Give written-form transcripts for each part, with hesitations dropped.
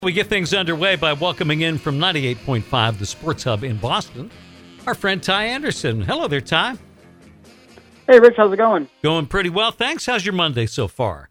We get things underway by welcoming in from 98.5, the Sports Hub in Boston, our friend Ty Anderson. Hello there, Ty. Hey, Rich, how's it going? Going pretty well, thanks. How's your Monday so far?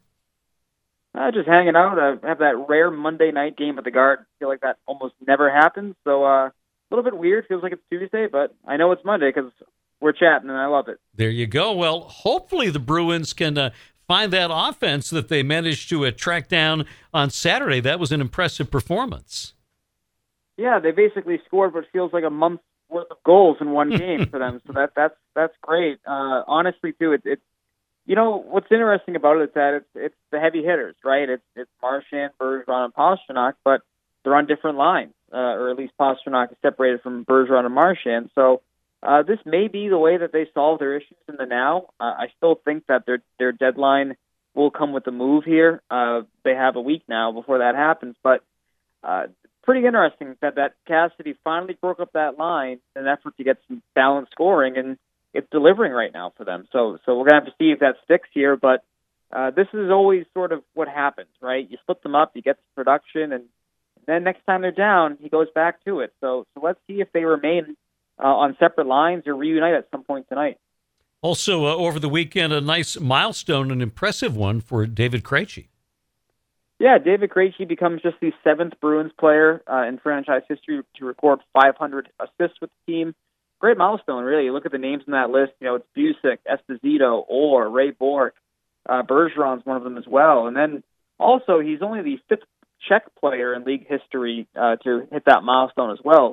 Just hanging out. I have that rare Monday night game at the Garden. I feel like that almost never happens, so a little bit weird. Feels like it's Tuesday, but I know it's Monday because we're chatting, and I love it. There you go. Well, hopefully the Bruins can find that offense that they managed to track down on Saturday. That was an impressive performance. Yeah, they basically scored what feels like a month's worth of goals in one game for them. So that's great. Honestly, too, it's you know what's interesting about it is that it's the heavy hitters, right? It's Marchand, Bergeron, and Pastrnak, but they're on different lines, or at least Pastrnak is separated from Bergeron and Marchand. So this may be the way that they solve their issues in the now. I still think that their deadline will come with the move here. They have a week now before that happens, but pretty interesting that Cassidy finally broke up that line in an effort to get some balanced scoring, and it's delivering right now for them. So we're gonna have to see if that sticks here. But this is always sort of what happens, right? You split them up, you get the production, and then next time they're down, he goes back to it. So let's see if they remain on separate lines or reunite at some point tonight. Also, over the weekend, a nice milestone, an impressive one for David Krejci. Yeah, David Krejci becomes just the seventh Bruins player in franchise history to record 500 assists with the team. Great milestone, really. You look at the names on that list. You know, it's Busick, Esposito, Orr, Ray Bourque. Bergeron's one of them as well. And then also, he's only the fifth Czech player in league history to hit that milestone as well.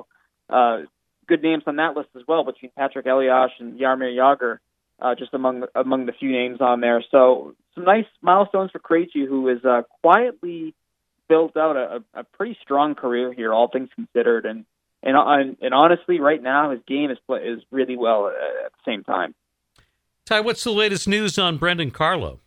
Good names on that list as well, between Patrick Elias and Jaromir Jagr, just among the few names on there. So some nice milestones for Krejci, who has quietly built out a pretty strong career here, all things considered. And honestly, right now his game is really well at the same time. Ty, what's the latest news on Brandon Carlo?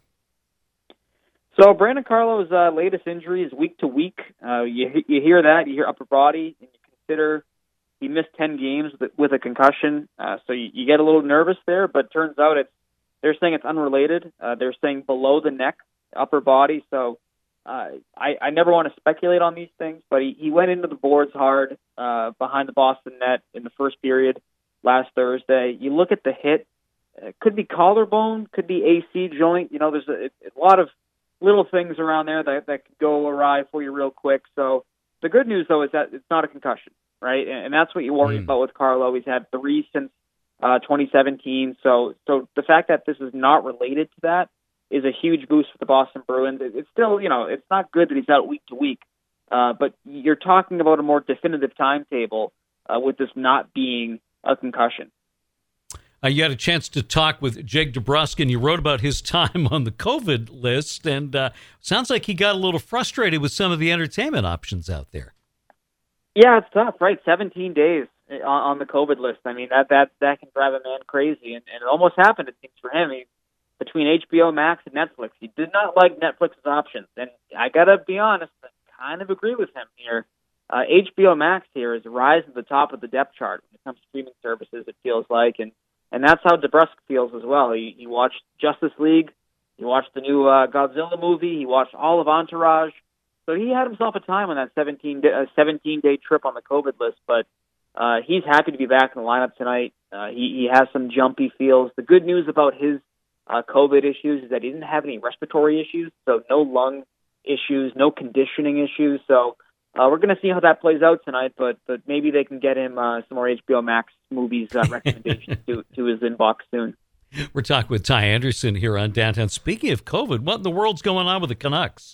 So Brandon Carlo's latest injury is week to week. You hear that, you hear upper body, and you consider he missed 10 games with a concussion, so you get a little nervous there, but turns out they're saying it's unrelated. They're saying below the neck, upper body, so I never want to speculate on these things, but he went into the boards hard behind the Boston net in the first period last Thursday. You look at the hit, it could be collarbone, could be AC joint. You know, there's a lot of little things around there that could go awry for you real quick. So the good news, though, is that it's not a concussion. Right, and that's what you worry about with Carlo. He's had 3 since 2017. So the fact that this is not related to that is a huge boost for the Boston Bruins. It's still, it's not good that he's out week to week, but you're talking about a more definitive timetable with this not being a concussion. You had a chance to talk with Jake DeBrusk, and you wrote about his time on the COVID list, and sounds like he got a little frustrated with some of the entertainment options out there. Yeah, it's tough, right? 17 days on the COVID list. I mean, that can drive a man crazy, and it almost happened, it seems, for him. Between HBO Max and Netflix, he did not like Netflix's options, and I gotta be honest, I kind of agree with him here. HBO Max here is rising to the top of the depth chart when it comes to streaming services, it feels like, and that's how DeBrusk feels as well. He watched Justice League, he watched the new Godzilla movie, he watched all of Entourage. So he had himself a time on that 17-day trip on the COVID list, but he's happy to be back in the lineup tonight. He has some jumpy feels. The good news about his COVID issues is that he didn't have any respiratory issues, so no lung issues, no conditioning issues. So we're going to see how that plays out tonight, but maybe they can get him some more HBO Max movies recommendations to his inbox soon. We're talking with Ty Anderson here on Downtown. Speaking of COVID, what in the world's going on with the Canucks?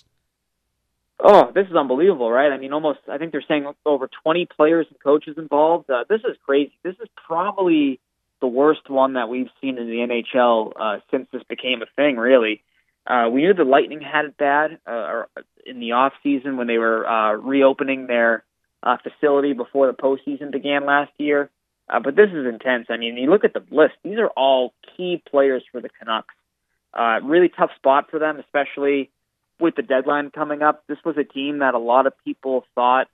Oh, this is unbelievable, right? I mean, I think they're saying over 20 players and coaches involved. This is crazy. This is probably the worst one that we've seen in the NHL since this became a thing, really. We knew the Lightning had it bad in the off-season when they were reopening their facility before the postseason began last year. But this is intense. I mean, you look at the list. These are all key players for the Canucks. Really tough spot for them, especially with the deadline coming up. This was a team that a lot of people thought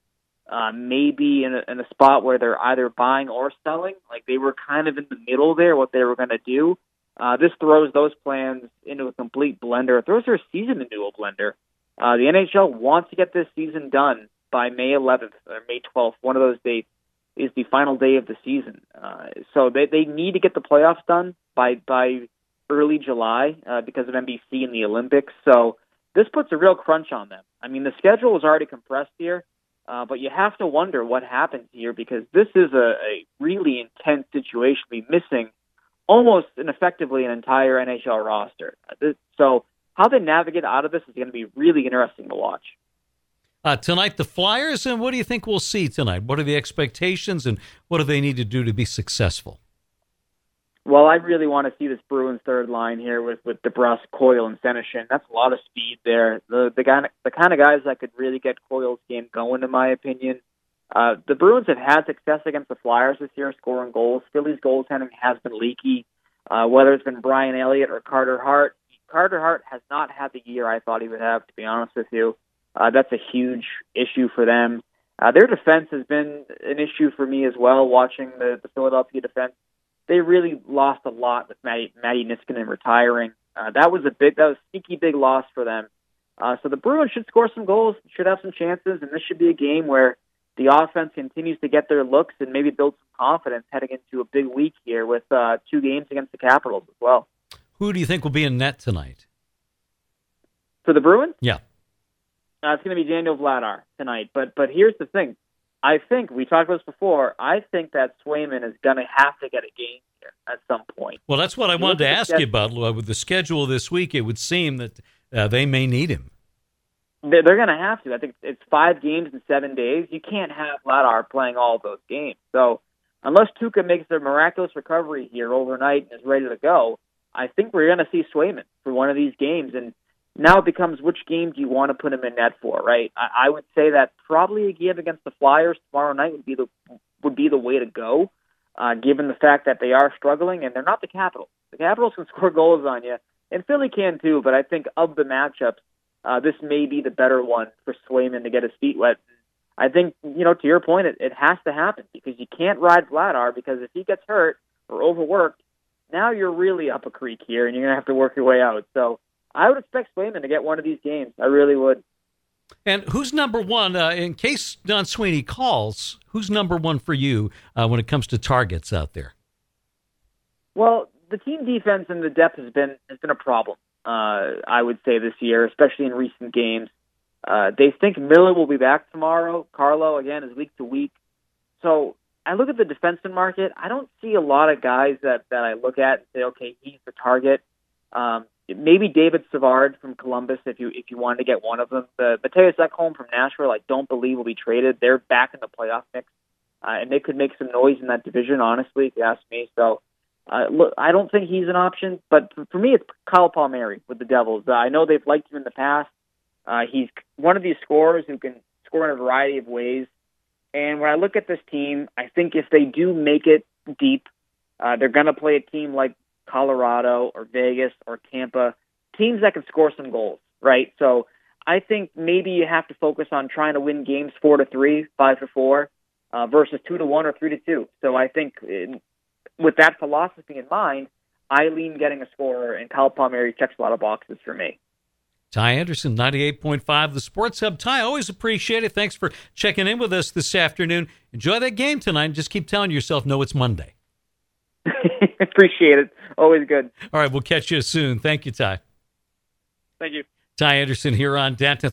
maybe in a spot where they're either buying or selling. Like they were kind of in the middle there, what they were going to do. This throws those plans into a complete blender. It throws their season into a blender. The NHL wants to get this season done by May 11th or May 12th, one of those dates, is the final day of the season. So they need to get the playoffs done by early July because of NBC and the Olympics. So this puts a real crunch on them. I mean, the schedule is already compressed here, but you have to wonder what happens here because this is a really intense situation. We're missing almost and effectively an entire NHL roster. So how they navigate out of this is going to be really interesting to watch. Tonight, the Flyers, and what do you think we'll see tonight? What are the expectations, and what do they need to do to be successful? Well, I really want to see this Bruins third line here with DeBrusk, Coyle, and Senyshyn. That's a lot of speed there. The kind of guys that could really get Coyle's game going, in my opinion. The Bruins have had success against the Flyers this year, scoring goals. Philly's goaltending has been leaky, whether it's been Brian Elliott or Carter Hart. Carter Hart has not had the year I thought he would have, to be honest with you. That's a huge issue for them. Their defense has been an issue for me as well, watching the Philadelphia defense. They really lost a lot with Matty Niskanen retiring. That was a sneaky big loss for them. So the Bruins should score some goals, should have some chances, and this should be a game where the offense continues to get their looks and maybe build some confidence heading into a big week here with 2 games against the Capitals as well. Who do you think will be in net tonight? For the Bruins? Yeah. It's going to be Daniel Vladar tonight. But here's the thing. I think, we talked about this before, I think that Swayman is going to have to get a game here at some point. Well, that's what I wanted to ask you about. With the schedule this week, it would seem that they may need him. They're going to have to. I think it's 5 games in 7 days. You can't have Vladar playing all of those games. So unless Tuukka makes a miraculous recovery here overnight and is ready to go, I think we're going to see Swayman for one of these games. And now it becomes which game do you want to put him in net for, right? I would say that probably a game against the Flyers tomorrow night would be the way to go, given the fact that they are struggling and they're not the Capitals. The Capitals can score goals on you, and Philly can too. But I think of the matchups, this may be the better one for Swayman to get his feet wet. I think, to your point, it has to happen because you can't ride Vladar because if he gets hurt or overworked, now you're really up a creek here and you're going to have to work your way out. So I would expect Swayman to get one of these games. I really would. And who's number one, in case Don Sweeney calls, who's number one for you when it comes to targets out there? Well, the team defense and the depth has been a problem, I would say, this year, especially in recent games. They think Miller will be back tomorrow. Carlo, again, is week to week. So I look at the defenseman market. I don't see a lot of guys that I look at and say, okay, he's the target. Maybe David Savard from Columbus, if you wanted to get one of them. The Mattias Ekholm from Nashville, I don't believe will be traded. They're back in the playoff mix, and they could make some noise in that division, honestly, if you ask me. So, look, I don't think he's an option, but for me, it's Kyle Palmieri with the Devils. I know they've liked him in the past. He's one of these scorers who can score in a variety of ways. And when I look at this team, I think if they do make it deep, they're going to play a team like Colorado or Vegas or Tampa, teams that can score some goals, right? So I think maybe you have to focus on trying to win games 4-3, 5-4, versus 2-1 or 3-2. So I think with that philosophy in mind, I lean getting a scorer, and Kyle Palmieri checks a lot of boxes for me. Ty Anderson, 98.5, the Sports Hub. Ty, always appreciate it. Thanks for checking in with us this afternoon. Enjoy that game tonight, and just keep telling yourself, no, it's Monday. Appreciate it. Always good. All right, we'll catch you soon. Thank you, Ty. Thank you. Ty Anderson here on Data.